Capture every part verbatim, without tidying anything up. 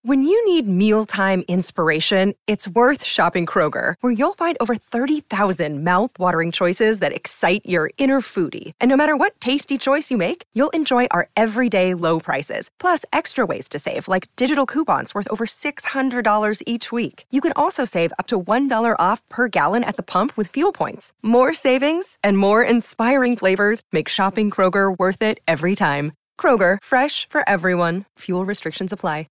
When you need mealtime inspiration, it's worth shopping Kroger, where you'll find over thirty thousand mouth-watering choices that excite your inner foodie. And no matter what tasty choice you make, you'll enjoy our everyday low prices, plus extra ways to save, like digital coupons worth over six hundred dollars each week. You can also save up to one dollar off per gallon at the pump with fuel points. More savings and more inspiring flavors make shopping Kroger worth it every time. Kroger, fresh for everyone. Fuel restrictions apply.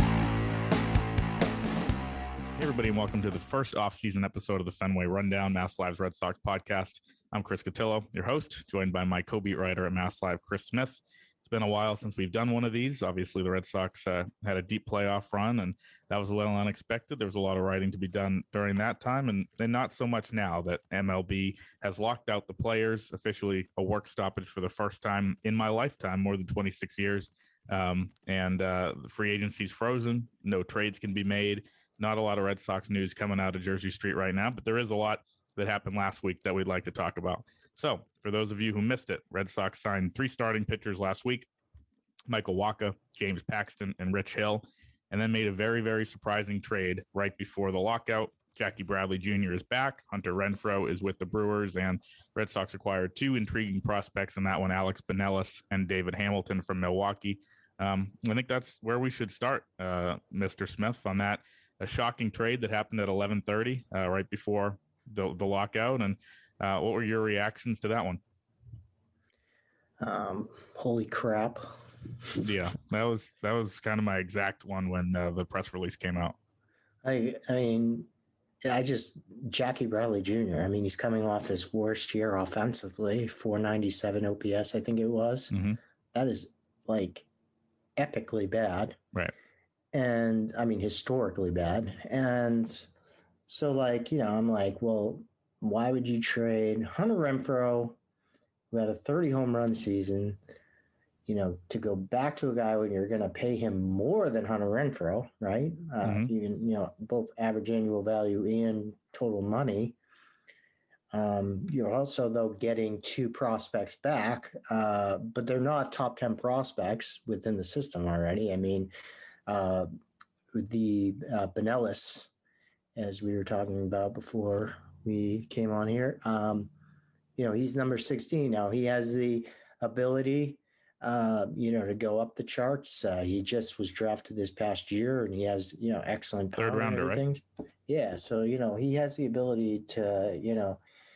Hey everybody, and welcome to the first off-season episode of the Fenway Rundown, Mass Live's Red Sox podcast. I'm Chris Cotillo, your host, joined by my co-beat writer at Mass Live, Chris Smith. It's been a while since we've done one of these. Obviously, the Red Sox uh, had a deep playoff run, and that was a little unexpected. There was a lot of writing to be done during that time, and, and not so much now that M L B has locked out the players, officially a work stoppage for the first time in my lifetime, more than twenty-six years. Um, and uh, the free agency's frozen. No trades can be made. Not a lot of Red Sox news coming out of Jersey Street right now, but there is a lot that happened last week that we'd like to talk about. So for those of you who missed it, Red Sox signed three starting pitchers last week, Michael Wacha, James Paxton, and Rich Hill, and then made a very, very surprising trade right before the lockout. Jackie Bradley Junior is back. Hunter Renfroe is with the Brewers, and Red Sox acquired two intriguing prospects in that one, Alex Binelas and David Hamilton from Milwaukee. Um, I think that's where we should start, uh, Mister Smith, on that. A shocking trade that happened at eleven thirty, uh, right before the, the lockout. And uh, what were your reactions to that one? Um, holy crap. Yeah, that was that was kind of my exact one when uh, the press release came out. I I mean, I just, Jackie Bradley Junior, I mean, he's coming off his worst year offensively, four ninety-seven O P S, I think it was. Mm-hmm. That is like epically bad. Right. And I mean, historically bad. And so, like, you know, I'm like, well, why would you trade Hunter Renfroe, who had a thirty home run season, you know, to go back to a guy when you're going to pay him more than Hunter Renfroe, right? Uh, Mm-hmm. Even, you know, both average annual value and total money. Um, you're also, though, getting two prospects back, uh, but they're not top ten prospects within the system already. I mean, Uh, the uh, Binelas, as we were talking about before we came on here, um, you know, he's number sixteen now. He has the ability, uh, you know, to go up the charts. Uh, he just was drafted this past year, and he has, you know, excellent power Third rounder, and everything. Right? Yeah, so you know, he has the ability to, you know,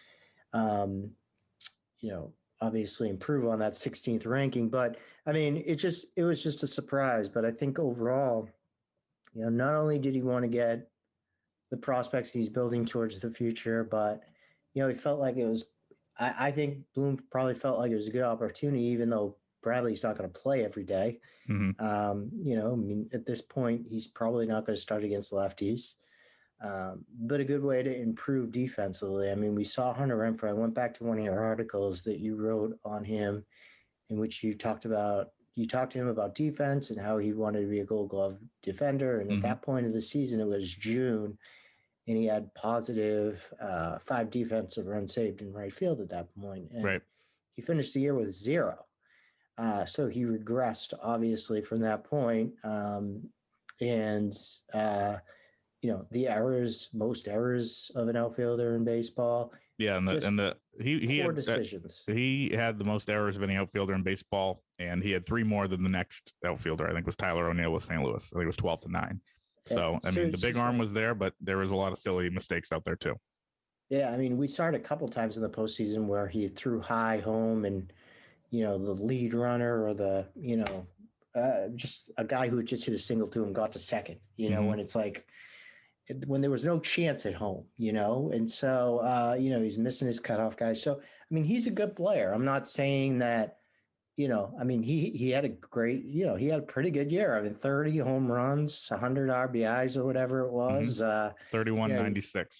um, you know. obviously improve on that sixteenth ranking. But I mean, it just, it was just a surprise. But I think overall, you know, not only did he want to get the prospects he's building towards the future, but, you know, he felt like it was, I, I think Bloom probably felt like it was a good opportunity, even though Bradley's not going to play every day. Mm-hmm. Um, you know, I mean, at this point, he's probably not going to start against lefties. Um, but a good way to improve defensively. I mean, we saw Hunter Renfroe. I went back to one of your articles that you wrote on him, in which you talked about, you talked to him about defense and how he wanted to be a Gold Glove defender. And Mm-hmm. at that point of the season, it was June, and he had positive uh, five defensive runs saved in right field at that point. And right. he finished the year with zero. Uh, so he regressed, obviously, from that point. Um, and, uh, you know, the errors, most errors of an outfielder in baseball. Yeah, and the Just and the he he poor had, decisions. Uh, he had the most errors of any outfielder in baseball, and he had three more than the next outfielder. I think was Tyler O'Neill with Saint Louis. I think it was twelve to nine. So Yeah, I so mean, the it's big just arm like- was there, but there was a lot of silly mistakes out there too. Yeah, I mean, we saw it a couple times in the postseason where he threw high home, and you know, the lead runner or the, you know, uh, just a guy who just hit a single to him got to second. You know, Mhm. when it's like when there was no chance at home, you know, and so, uh, you know, he's missing his cutoff guys. So, I mean, he's a good player. I'm not saying that, you know, I mean, he, he had a great, you know, he had a pretty good year. I mean, thirty home runs, one hundred R B Is or whatever it was. Uh, thirty-one you know, ninety-six.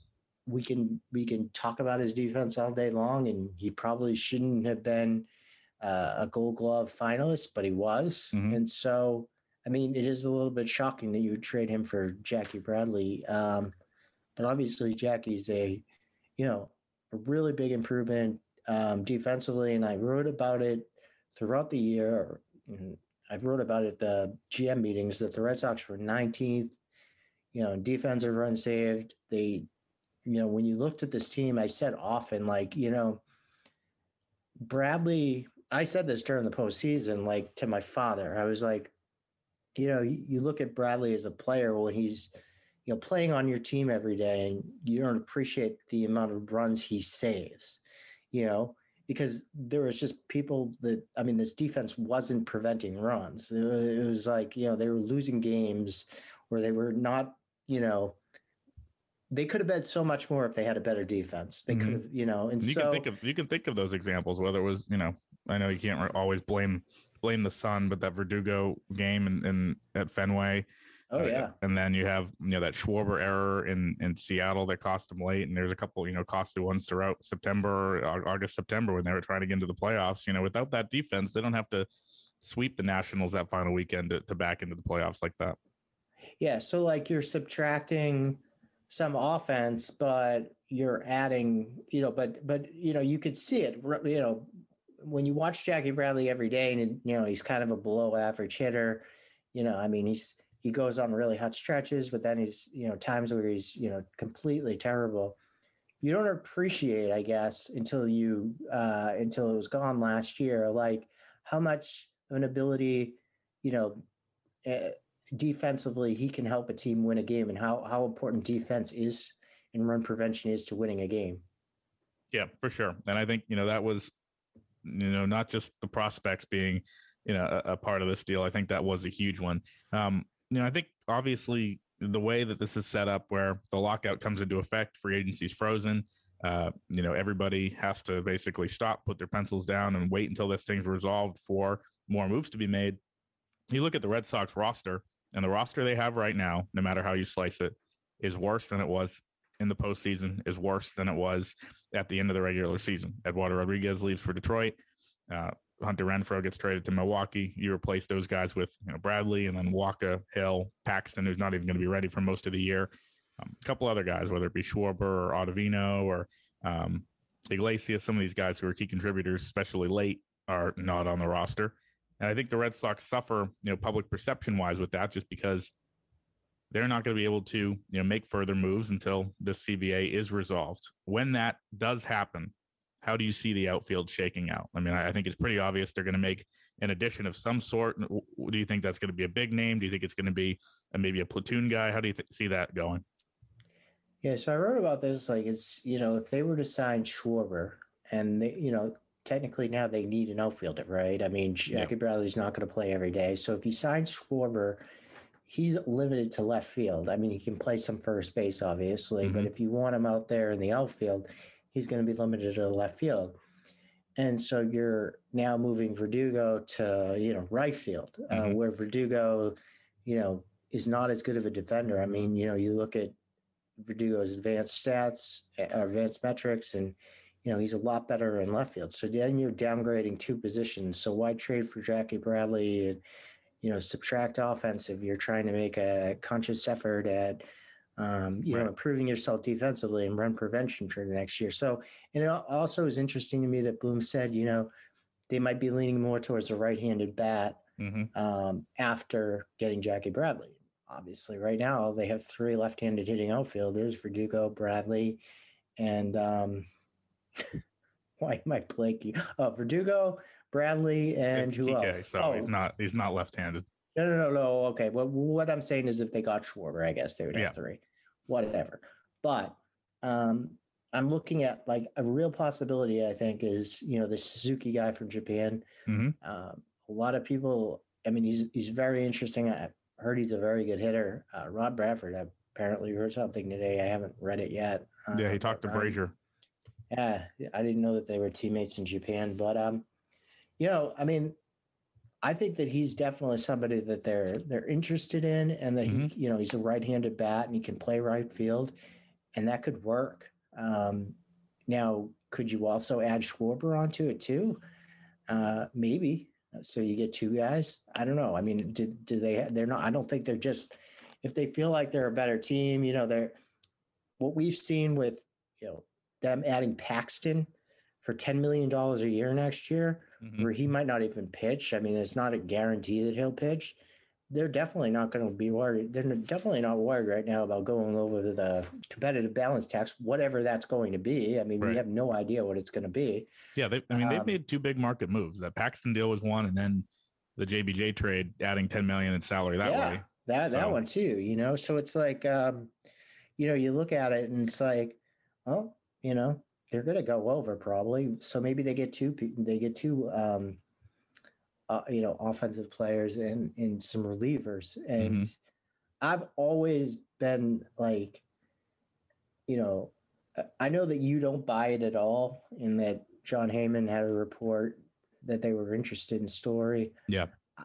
we can, we can talk about his defense all day long, and he probably shouldn't have been uh, a Gold Glove finalist, but he was. Mhm. And so, I mean, it is a little bit shocking that you would trade him for Jackie Bradley. Um, but obviously Jackie's a, you know, a really big improvement um, defensively. And I wrote about it throughout the year. I've wrote about it at the G M meetings that the Red Sox were nineteenth, you know, defensive run saved. They, you know, when you looked at this team, I said often, like, you know, Bradley, I said this during the postseason, like to my father, I was like, you know, you, you look at Bradley as a player when he's, you know, playing on your team every day and you don't appreciate the amount of runs he saves, you know, because there was just people that, I mean, this defense wasn't preventing runs. It was like, you know, they were losing games where they were not, you know, they could have been so much more if they had a better defense. They mm-hmm. could have, you know, and you so can think of, you can think of those examples, whether it was, you know, I know you can't always blame, blame the sun, but that Verdugo game in, in at Fenway. Oh, yeah. Uh, and then you have, you know, that Schwarber error in, in Seattle that cost them late. And there's a couple, you know, costly ones throughout September, August, September, when they were trying to get into the playoffs. You know, without that defense, they don't have to sweep the Nationals that final weekend to, to back into the playoffs like that. Yeah. So like you're subtracting some offense, but you're adding, you know, but, but, you know, you could see it, you know, when you watch Jackie Bradley every day and, you know, he's kind of a below average hitter, you know, I mean, he's, he goes on really hot stretches, but then he's, you know, times where he's, you know, completely terrible. You don't appreciate, I guess, until you, uh, until it was gone last year, like how much of an ability, you know, uh, defensively he can help a team win a game and how, how important defense is and run prevention is to winning a game. Yeah, for sure. And I think, you know, that was, you know, not just the prospects being, you know, a, a part of this deal. I think that was a huge one. Um, You know, I think obviously the way that this is set up where the lockout comes into effect, free agency is frozen. Uh, you know, everybody has to basically stop, put their pencils down and wait until this thing's resolved for more moves to be made. You look at the Red Sox roster and the roster they have right now, no matter how you slice it, is worse than it was in the postseason, is worse than it was at the end of the regular season. Eduardo Rodriguez leaves for Detroit. Uh, Hunter Renfroe gets traded to Milwaukee. You replace those guys with, you know, Bradley and then Walker, Hill, Paxton, who's not even going to be ready for most of the year. Um, a couple other guys, whether it be Schwarber or Ottavino or um, Iglesias, some of these guys who are key contributors, especially late, are not on the roster. And I think the Red Sox suffer, you know, public perception-wise with that, just because they're not going to be able to, you know, make further moves until this C B A is resolved. When that does happen, how do you see the outfield shaking out? I mean, I think it's pretty obvious they're going to make an addition of some sort. Do you think that's going to be a big name? Do you think it's going to be a, maybe a platoon guy? How do you th- see that going? Yeah, so I wrote about this, like, it's, you know, if they were to sign Schwarber and they, you know, technically now they need an outfielder, right? I mean, Jackie yeah. Bradley's not going to play every day. So if you sign Schwarber, he's limited to left field. I mean, he can play some first base, obviously, mm-hmm. but if you want him out there in the outfield, he's going to be limited to the left field. And so you're now moving Verdugo to, you know, right field, mm-hmm. uh, where Verdugo, you know, is not as good of a defender. I mean, you know, you look at Verdugo's advanced stats, uh, advanced metrics, and, you know, he's a lot better in left field. So then you're downgrading two positions. So why trade for Jackie Bradley and, you know, subtract offensive? You're trying to make a conscious effort at, Um, you right. know, improving yourself defensively and run prevention for the next year. So, and it also is interesting to me that Bloom said, you know, they might be leaning more towards a right-handed bat mm-hmm. um, after getting Jackie Bradley. Obviously, right now they have three left-handed hitting outfielders: Verdugo, Bradley, and um, why am I blanking? Oh, Verdugo, Bradley, and it's who P K, else? So oh, he's not he's not left-handed. No, no, no, no. Okay. Well, what I'm saying is if they got Schwarber, I guess they would have yeah. three, whatever. But um, I'm looking at like a real possibility, I think, is, you know, the Suzuki guy from Japan. Mm-hmm. Um, a lot of people, I mean, he's, he's very interesting. I heard he's a very good hitter. Uh, Rob Bradford, I apparently heard something today. I haven't read it yet. Uh, yeah. He talked to Brazier. Yeah. I didn't know that they were teammates in Japan, but, um, you know, I mean, I think that he's definitely somebody that they're they're interested in, and that mm-hmm. he, you know, he's a right-handed bat and he can play right field, and that could work. Um, now, could you also add Schwarber onto it too? Uh, maybe. So you get two guys. I don't know. I mean, do, do they? They're not. I don't think they're just. If they feel like they're a better team, you know, they're what we've seen with, you know, them adding Paxton for ten million dollars a year next year. Mm-hmm. where he might not even pitch. I mean, it's not a guarantee that he'll pitch. They're definitely not going to be worried. They're definitely not worried right now about going over the competitive balance tax, whatever that's going to be. I mean, Right. we have no idea what it's going to be. Yeah, they, I mean, they've Um, made two big market moves. That Paxton deal was one, and then the J B J trade, adding ten million in salary that yeah, way. that that So- one too. You know, so it's like, um, you know, you look at it and it's like, oh, you know, they're going to go over probably. So maybe they get two. pe- They get two. Um, uh, you know, offensive players and and some relievers. And Mhm. I've always been like, you know, I- I know that you don't buy it at all, and that John Heyman had a report that they were interested in Story. Yeah.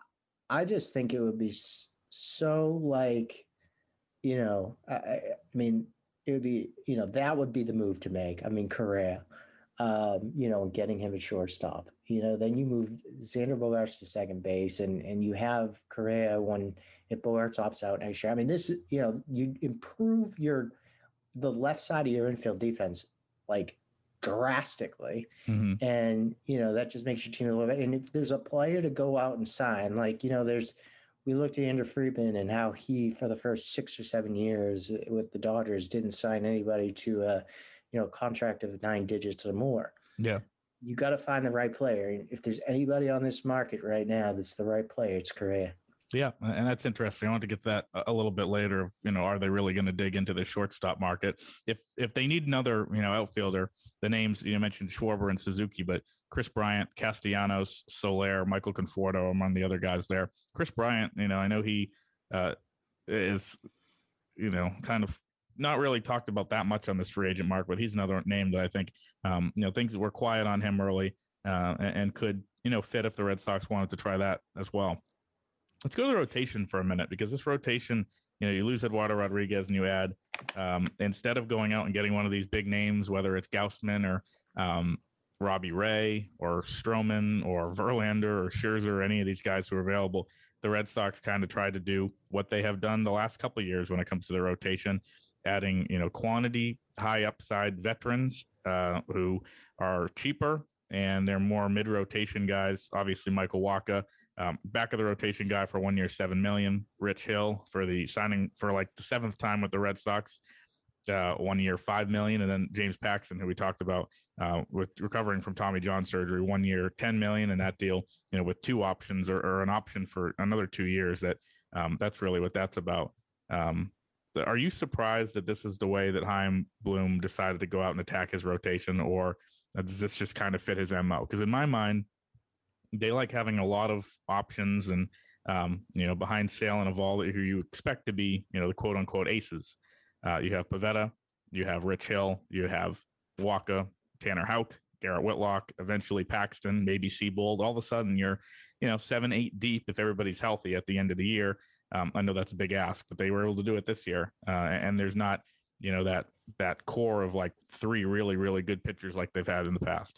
I just think it would be s- so like, you know, I, I I mean, it would be, you know, that would be the move to make. I mean, Correa, um, you know, getting him at shortstop. You know, then you move Xander Bogaerts to second base, and and you have Correa when if Bogaerts opts out next year. I mean, this is, you know, you improve your the left side of your infield defense like drastically, Mhm. and you know that just makes your team a little bit. And if there's a player to go out and sign, like you know, there's we looked at Andrew Friedman and how he for the first six or seven years with the Dodgers didn't sign anybody to a you know contract of nine digits or more. Yeah. You got to find the right player. And if there's anybody on this market right now that's the right player, it's Correa. Yeah, and that's interesting. I want to get to that a little bit later. Of, you know, are they really going to dig into the shortstop market? If if they need another, you know, outfielder, the names you mentioned Schwarber and Suzuki, but Chris Bryant, Castellanos, Soler, Michael Conforto among the other guys there. Chris Bryant, you know, I know he uh, is, you know, kind of not really talked about that much on this free agent market, but he's another name that I think, um, you know, things were quiet on him early uh, and, and could, you know, fit if the Red Sox wanted to try that as well. Let's go to the rotation for a minute, because this rotation, you know, you lose Eduardo Rodriguez and you add, um, instead of going out and getting one of these big names, whether it's Gausman or um, Robbie Ray or Stroman or Verlander or Scherzer or any of these guys who are available, the Red Sox kind of tried to do what they have done the last couple of years when it comes to the rotation, adding, you know, quantity, high upside veterans uh, who are cheaper and they're more mid-rotation guys. Obviously, Michael Wacha, um, back of the rotation guy for one year, seven million. Rich Hill for the signing for like the seventh time with the Red Sox, uh, one year, five million. And then James Paxton, who we talked about, uh, with recovering from Tommy John surgery, one year, ten million. And that deal, you know, with two options or, or an option for another two years. That um, that's really what that's about. Um, are you surprised that this is the way that Chaim Bloom decided to go out and attack his rotation, or does this just kind of fit his M O? Because in my mind, they like having a lot of options and, um, you know, behind Sale and Evaldi, who you expect to be, you know, the quote unquote aces. Uh, you have Pivetta, you have Rich Hill, you have Wacha, Tanner Houck, Garrett Whitlock, eventually Paxton, maybe Seabold. All of a sudden you're, you know, seven, eight deep if everybody's healthy at the end of the year. Um, I know that's a big ask, but they were able to do it this year. Uh, and there's not, you know, that that core of like three really, really good pitchers like they've had in the past.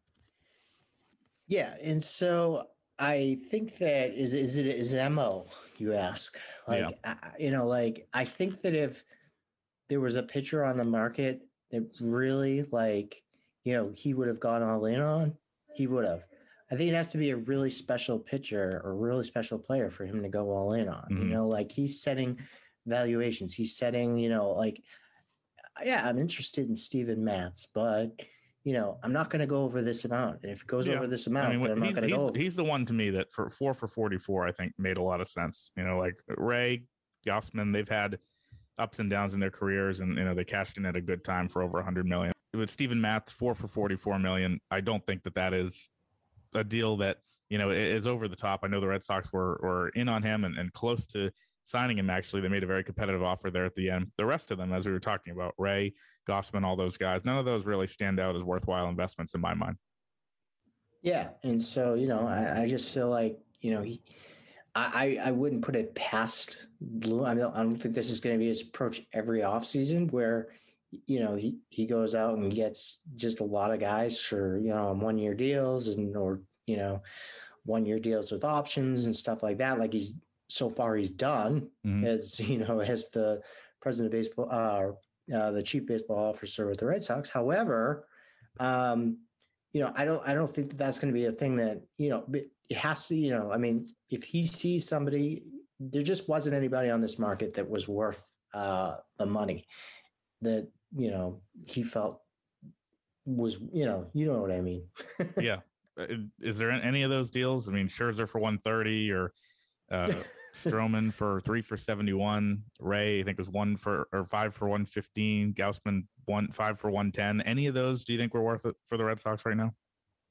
Yeah, and so I think that is is it is it M O, you ask? Like Yeah. I, you know, like I think that if there was a pitcher on the market that really like, you know, he would have gone all in on, he would have. I think it has to be a really special pitcher or really special player for him to go all in on. Mhm. You know, like he's setting valuations. He's setting, you know, like yeah, I'm interested in Steven Matz, but you know, I'm not going to go over this amount. And if it goes Yeah. over this amount, I mean, then I'm not he's, going to he's, go over. he's the one to me that for four for forty-four, I think made a lot of sense. You know, like Ray, Gausman, they've had ups and downs in their careers, and you know they cashed in at a good time for over one hundred million. With Steven Matz, four for forty-four million, I don't think that that is a deal that, you know, is over the top. I know the Red Sox were were in on him and, and close to signing him. Actually, they made a very competitive offer there at the end. The rest of them, as we were talking about, Ray, Gausman, all those guys, none of those really stand out as worthwhile investments in my mind. Yeah, and so you know, I, I just feel like you know he, I I wouldn't put it past Blue. I don't I don't think this is going to be his approach every offseason where you know he he goes out and gets just a lot of guys for you know one year deals and or you know one year deals with options and stuff like that. Like he's so far he's done Mhm. as you know as the president of baseball, uh, uh, the chief baseball officer with the Red Sox. However, um, you know, I don't, I don't think that that's going to be a thing that, you know, it has to, you know, I mean, if he sees somebody, there just wasn't anybody on this market that was worth uh, the money that, you know, he felt was, you know, you know what I mean? Yeah. Is there any of those deals? I mean, Scherzer for one thirty or uh, Stroman for three for seventy-one. Ray, I think was one for or five for one fifteen. Gaussman one five for one ten. Any of those do you think were worth it for the Red Sox right now?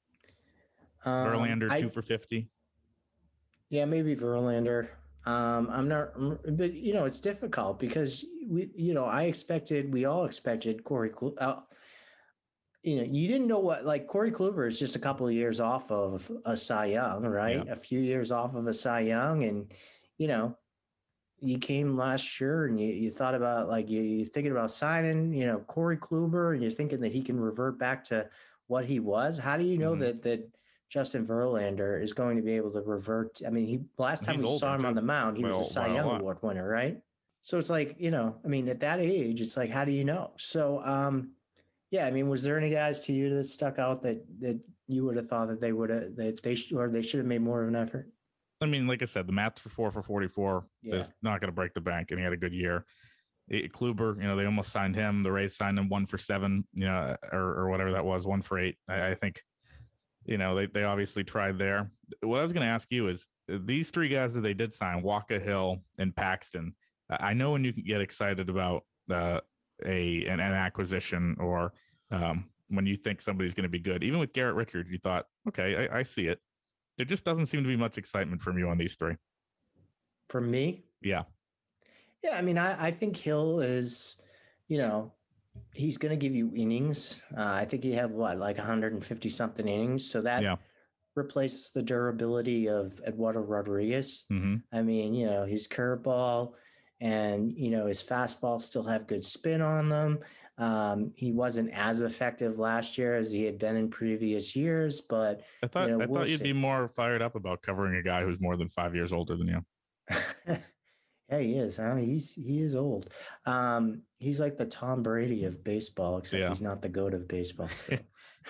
Um, Verlander two I, for fifty. Yeah, maybe Verlander. Um, I'm not, but you know, it's difficult because we, you know, I expected, we all expected Corey. Uh, you know, you didn't know what, like Corey Kluber is just a couple of years off of a Cy Young, right? Yeah. A few years off of a Cy Young. And, you know, you came last year and you, you thought about like, you, you're thinking about signing, you know, Corey Kluber, and you're thinking that he can revert back to what he was. How do you know mm-hmm. that, that Justin Verlander is going to be able to revert? I mean, he, last time He's we saw him too. on the mound, he well, was a Cy Young well, Award winner, right? So it's like, you know, I mean, at that age, it's like, how do you know? So, um, yeah, I mean, was there any guys to you that stuck out that, that you would have thought that they would have, that they should, or they should have made more of an effort? I mean, like I said, the math for four for forty-four yeah. is not going to break the bank, and he had a good year. It, Kluber, you know, they almost signed him. The Rays signed him one for seven, you know, or, or whatever that was, one for eight. I, I think, you know, they, they obviously tried there. What I was going to ask you is these three guys that they did sign, Walker, Hill, and Paxton. I know when you can get excited about uh, a an, an acquisition or um, when you think somebody's going to be good. Even with Garrett Richards, you thought, okay, I, I see it. There just doesn't seem to be much excitement from you on these three. From me? Yeah. Yeah, I mean, I, I think Hill is, you know, he's going to give you innings. Uh, I think he had, what, like one hundred fifty something innings. So that yeah. replaces the durability of Eduardo Rodriguez. Mm-hmm. I mean, you know, his curveball and, you know, his fastball still have good spin on them. Um, he wasn't as effective last year as he had been in previous years, but I thought you know, I we'll thought you'd see. be more fired up about covering a guy who's more than five years older than you. Yeah, he is. Huh? He's he is old. Um, he's like the Tom Brady of baseball, except yeah. he's not the GOAT of baseball. So.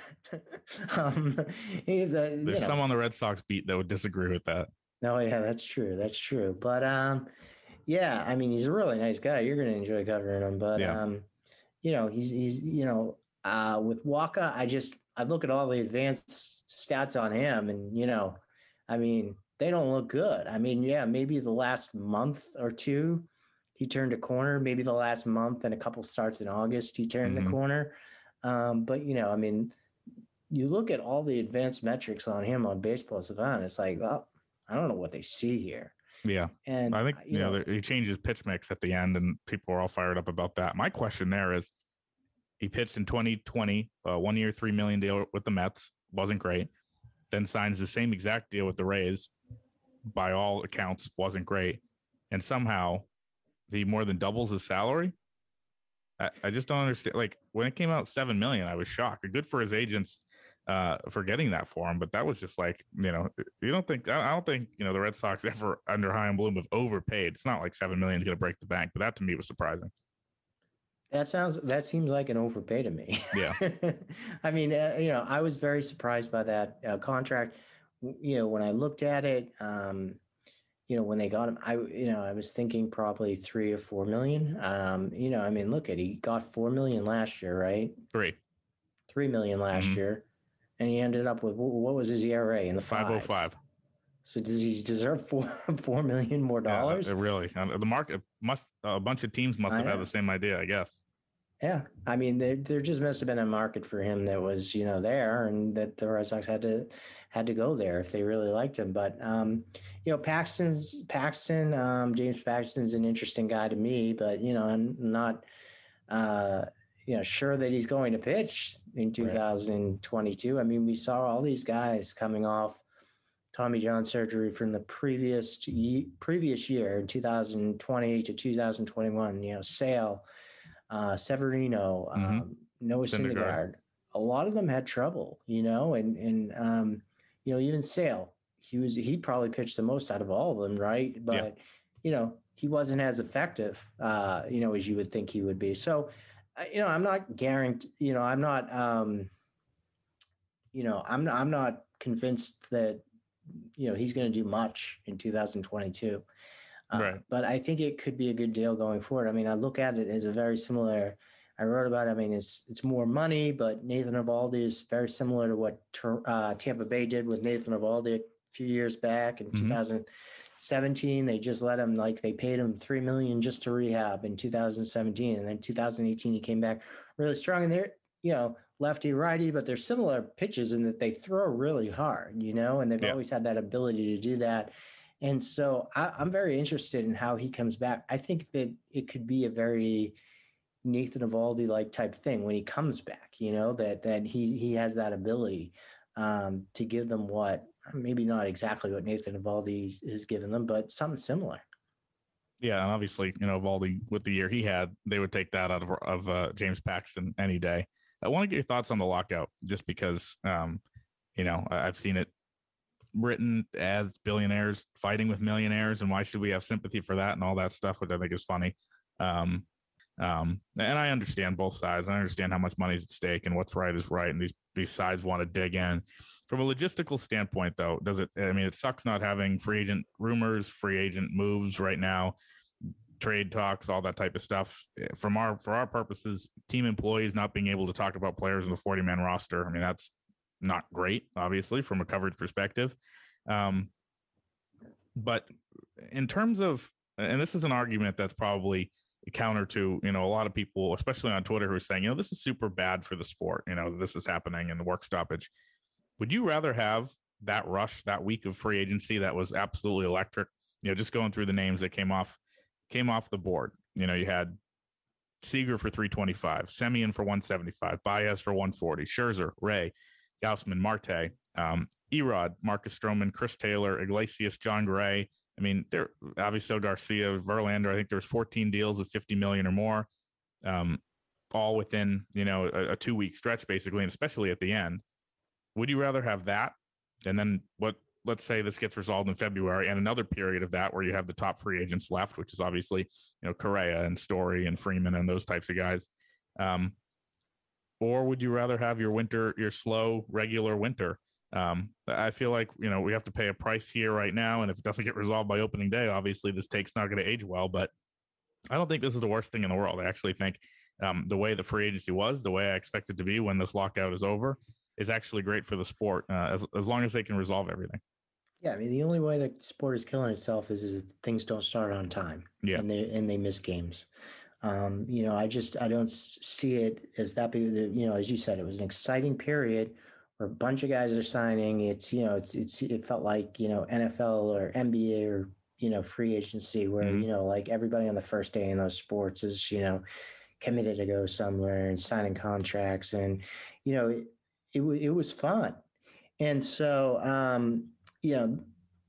um, he's a, There's you know. some on the Red Sox beat that would disagree with that. No, yeah, that's true. That's true. But um, yeah, I mean, he's a really nice guy. You're going to enjoy covering him. But yeah. um. You know, he's, he's, you know, uh, with Waka, I just, I look at all the advanced stats on him and, you know, I mean, they don't look good. I mean, yeah, maybe the last month or two, he turned a corner. Maybe the last month and a couple starts in August, he turned mm-hmm. the corner. Um, but, you know, I mean, you look at all the advanced metrics on him on Baseball Savant, it's like, well, I don't know what they see here. Yeah. And I think, you, you know, know, he changed his pitch mix at the end and people were all fired up about that. My question there is he pitched in twenty twenty, uh, one year, three million deal with the Mets. Wasn't great. Then signs the same exact deal with the Rays. By all accounts, wasn't great. And somehow he more than doubles his salary. I, I just don't understand. Like when it came out seven million, I was shocked. Good for his agents uh, for getting that for him. But that was just like, you know, you don't think, I don't think, you know, the Red Sox ever under Chaim Bloom have overpaid. It's not like seven million is going to break the bank, but that to me was surprising. That sounds, that seems like an overpay to me. Yeah. I mean, uh, you know, I was very surprised by that uh, contract. You know, when I looked at it, um, you know, when they got him, I, you know, I was thinking probably three or four million. Um, you know, I mean, look at, he got four million last year, right? Three. Three million last mm-hmm. year. And he ended up with, what was his E R A in the five oh five? So does he deserve four four million more dollars? Yeah, really. The market must a bunch of teams must have had the same idea, I guess. Yeah, I mean, there there just must have been a market for him that was, you know, there, and that the Red Sox had to had to go there if they really liked him. But um, you know, Paxton's Paxton, um, James Paxton's an interesting guy to me, but you know, I'm not uh, you know sure that he's going to pitch in two thousand twenty-two. Right. I mean, we saw all these guys coming off Tommy John surgery from the previous previous year in two thousand twenty to two thousand twenty-one. You know, Sale, uh, Severino, mm-hmm. um, Noah Syndergaard. Syndergaard. A lot of them had trouble, you know, and and um, you know, even Sale, he was he probably pitched the most out of all of them, right? But yeah. you know, he wasn't as effective, uh, you know, as you would think he would be. So, uh, you know, I'm not guaranteed. You know, I'm not. Um, you know, I'm not, I'm not convinced that, you know, he's going to do much in two thousand twenty-two. Uh, Right. But I think it could be a good deal going forward. I mean, I look at it as a very similar. I wrote about it. I mean, it's it's more money, but Nathan Eovaldi is very similar to what uh, Tampa Bay did with Nathan Eovaldi a few years back in mm-hmm. two thousand seventeen. They just let him, like, they paid him three million dollars just to rehab in two thousand seventeen, and then two thousand eighteen he came back really strong. And they're, you know, lefty righty, but they're similar pitches in that they throw really hard, you know, and they've yeah. always had that ability to do that. And so I, I'm very interested in how he comes back. I think that it could be a very Nathan Eovaldi like type thing when he comes back, you know, that that he he has that ability um, to give them what, maybe not exactly what Nathan Eovaldi has given them, but something similar. Yeah, and obviously, you know, Eovaldi, with the year he had, they would take that out of of uh, James Paxton any day. I want to get your thoughts on the lockout, just because, um, you know, I've seen it written as billionaires fighting with millionaires, and why should we have sympathy for that and all that stuff, which I think is funny. Um, um, and I understand both sides. I understand how much money is at stake and what's right is right, and these these sides want to dig in. From a logistical standpoint, though, does it? I mean, it sucks not having free agent rumors, free agent moves right now, trade talks, all that type of stuff. From our for our purposes, team employees not being able to talk about players in the forty-man roster. I mean, that's not great, obviously, from a coverage perspective. Um, but in terms of, and this is an argument that's probably counter to, you know, a lot of people, especially on Twitter, who are saying, you know, this is super bad for the sport. You know, this is happening in the work stoppage. Would you rather have that rush, that week of free agency that was absolutely electric? You know, just going through the names that came off, came off the board. You know, you had Seager for three twenty-five, Semien for one seventy-five, Baez for one forty, Scherzer, Ray, Gausman, Marte, um, Erod, Marcus Stroman, Chris Taylor, Iglesias, John Gray. I mean, there obviously Garcia, Verlander. I think there's fourteen deals of fifty million or more, um, all within, you know, a, a two week stretch basically, and especially at the end. Would you rather have that, and then what? Let's say this gets resolved in February, and another period of that where you have the top free agents left, which is obviously, you know, Correa and Story and Freeman and those types of guys. Um, or would you rather have your winter, your slow, regular winter? Um, I feel like, you know, we have to pay a price here right now, and if it doesn't get resolved by opening day, obviously this take's not going to age well. But I don't think this is the worst thing in the world. I actually think um, the way the free agency was, the way I expect it to be when this lockout is over, is actually great for the sport, uh, as as long as they can resolve everything. Yeah, I mean, the only way the sport is killing itself is, is if things don't start on time. Yeah, and they and they miss games. Um, you know, I just I don't see it as that big. You know, as you said, it was an exciting period where a bunch of guys are signing. It's you know, it's it's it felt like, you know, N F L or N B A or, you know, free agency where mm-hmm. you know, like everybody on the first day in those sports is, you know, committed to go somewhere and signing contracts, and you know, it it, it was fun, and so. Um, You know,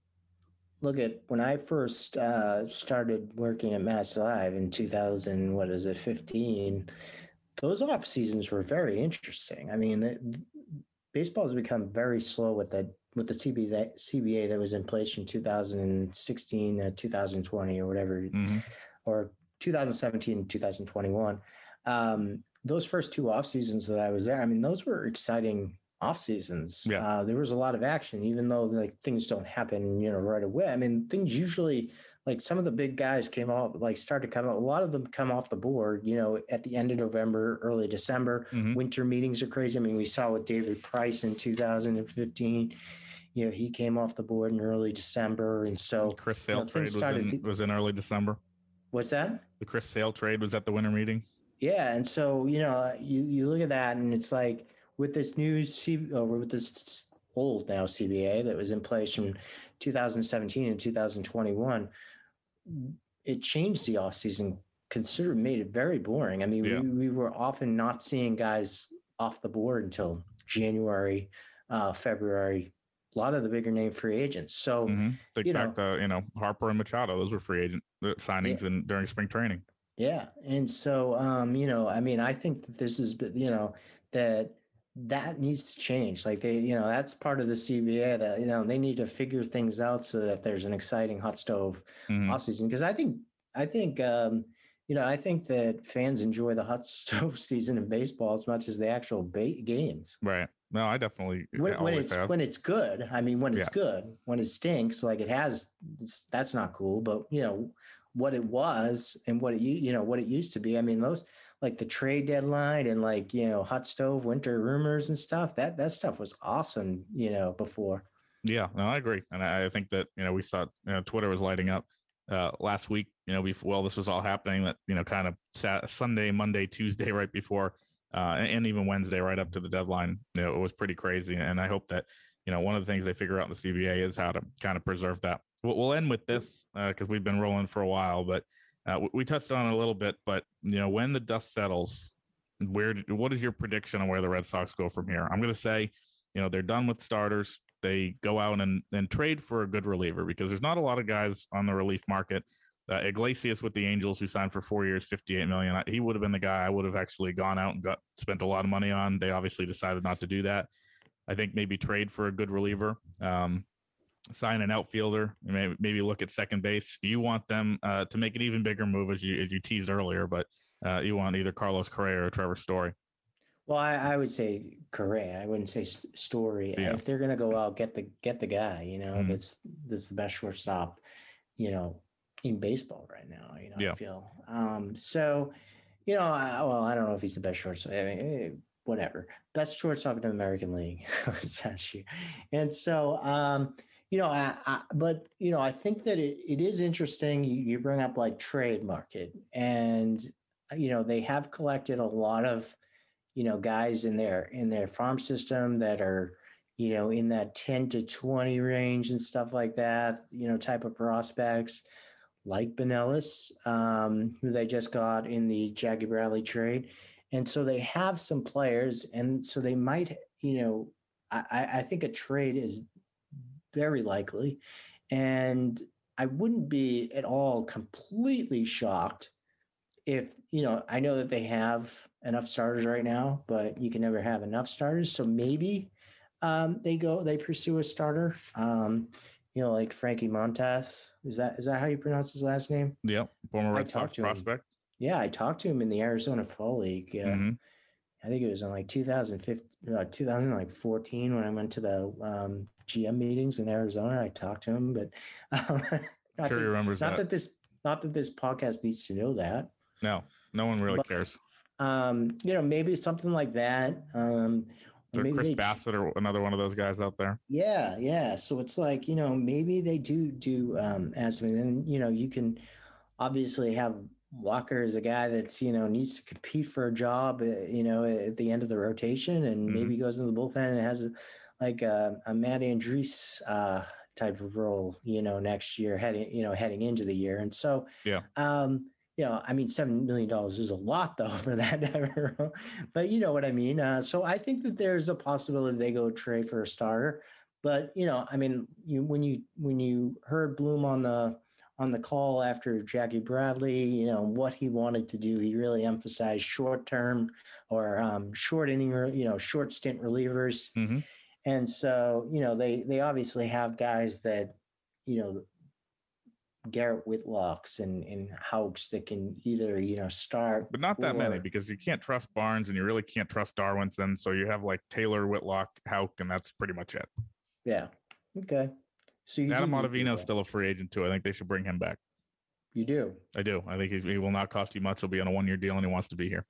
look at when I first uh, started working at Mass Live in two thousand, what is it, fifteen, those off seasons were very interesting. I mean, the, baseball has become very slow with the with the C B A, that, C B A that was in place from two thousand sixteen to two thousand twenty or whatever, mm-hmm. or two thousand seventeen to two thousand twenty-one. Um, those first two off seasons that I was there, I mean, those were exciting off seasons. Yeah. Uh, there was a lot of action, even though like things don't happen, you know, right away. I mean, things usually, like some of the big guys came off, like start to come out. A lot of them come off the board, you know, at the end of November, early December. Mm-hmm. Winter meetings are crazy. I mean, we saw with David Price in two thousand fifteen. You know, he came off the board in early December, and so Chris Sale you know, trade was in, th- was in early December. What's that? The Chris Sale trade was at the winter meetings. Yeah, and so you know, you you look at that, and it's like. With this new C, or with this old now C B A that was in place from two thousand seventeen and two thousand twenty-one, it changed the offseason, considered made it very boring. I mean, yeah. we, we were often not seeing guys off the board until January, uh, February. A lot of the bigger name free agents. So, mm-hmm. Think you back know, to, you know, Harper and Machado, those were free agent signings yeah. in, during spring training. Yeah. And so, um, you know, I mean, I think that this is, you know, that, that needs to change. Like they, you know, that's part of the C B A that, you know, they need to figure things out so that there's an exciting hot stove mm-hmm. offseason. Because I think, I think, um, you know, I think that fans enjoy the hot stove season in baseball as much as the actual ba- games. Right. No, I definitely when, when it's have. when it's good. I mean, when it's yeah. good. When it stinks, like it has, that's not cool. But you know what it was and what it you know what it used to be. I mean, those like the trade deadline and like you know hot stove winter rumors and stuff. That that stuff was awesome. You know before. Yeah, no, I agree, and I, I think that you know we saw you know Twitter was lighting up uh, last week. You know, before well, this was all happening. That you know, kind of sat Sunday, Monday, Tuesday, right before, uh, and, and even Wednesday, right up to the deadline. You know, it was pretty crazy, and I hope that you know one of the things they figure out in the C B A is how to kind of preserve that. We'll, we'll end with this because uh, we've been rolling for a while, but uh, we touched on it a little bit. But you know, when the dust settles, where what is your prediction on where the Red Sox go from here? I'm going to say, you know, they're done with starters. They go out and, and trade for a good reliever because there's not a lot of guys on the relief market. Uh, Iglesias with the Angels, who signed for four years, fifty-eight million dollars. He would have been the guy I would have actually gone out and got spent a lot of money on. They obviously decided not to do that. I think maybe trade for a good reliever, um, sign an outfielder, maybe, maybe look at second base. You want them uh, to make an even bigger move, as you as you teased earlier, but uh, you want either Carlos Correa or Trevor Story. Well, I, I would say Correa. I wouldn't say st- Story. Yeah. If they're gonna go out, get the get the guy. You know, Mm-hmm. that's that's the best shortstop. You know, in baseball right now. You know, Yeah. I feel. Um, so, you know, I, well, I don't know if he's the best shortstop. I mean, eh, whatever, best shortstop in the American League last year, and so. Um, You know, I, I, but, you know, I think that it, it is interesting. You, you bring up like trade market and, you know, they have collected a lot of, you know, guys in their, in their farm system that are, you know, in that ten to twenty range and stuff like that, you know, type of prospects like Benelis, um, who they just got in the Jackie Bradley trade. And so they have some players and so they might, you know, I, I think a trade is very likely. And I wouldn't be at all completely shocked if, you know, I know that they have enough starters right now, but you can never have enough starters. So maybe um, they go, they pursue a starter, um, you know, like Frankie Montas. Is that, is that how you pronounce his last name? Yep. Former Red Sox prospect. Him. Yeah. I talked to him in the Arizona Fall League. Uh, mm-hmm. I think it was in like two thousand fifteen, uh, two thousand fourteen when I went to the um, G M meetings in Arizona. I talked to him, but um, not, sure that, remembers not that. that this not that this podcast needs to know that. No, no one really but, cares. Um, you know, maybe something like that. Um, or maybe Chris they, Bassett or another one of those guys out there. Yeah, yeah. So it's like, you know, maybe they do do um, add something. And you know, you can obviously have. Walker is a guy that's, you know, needs to compete for a job, you know, at the end of the rotation and mm-hmm. maybe goes into the bullpen and has like a, a Matt Andriese uh, type of role, you know, next year heading, you know, heading into the year. And so, yeah, um, you know, I mean, seven million dollars is a lot though for that, but you know what I mean? Uh, so I think that there's a possibility they go trade for a starter, but you know, I mean, you, when you, when you heard Bloom on the, on the call after Jackie Bradley, you know, what he wanted to do. He really emphasized short-term or um, short inning, you know, short stint relievers. Mm-hmm. And so, you know, they, they obviously have guys that, you know, Garrett Whitlocks and, and Houks that can either, you know, start. But not that or, many because you can't trust Barnes and you really can't trust Darwinson. So you have like Taylor, Whitlock, Houck, and that's pretty much it. Yeah. Okay. So you Adam Ottavino is still a free agent too. I think they should bring him back. You do? I do. I think he's, he will not cost you much. He'll be on a one-year deal, and he wants to be here.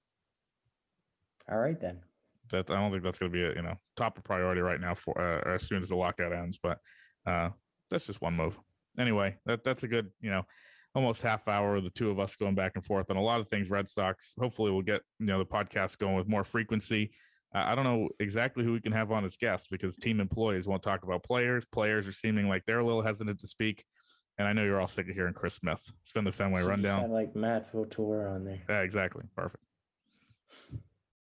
All right then. That I don't think that's going to be a you know top of priority right now for uh, as soon as the lockout ends. But uh, that's just one move. Anyway, that that's a good you know almost half hour of the two of us going back and forth on a lot of things Red Sox. Hopefully, we'll get you know the podcast going with more frequency. Uh, I don't know exactly who we can have on as guests because team employees won't talk about players. Players are seeming like they're a little hesitant to speak. And I know you're all sick of hearing Chris Smith. It's been the Fenway so Rundown. Like Matt Votor on there. Yeah, exactly. Perfect.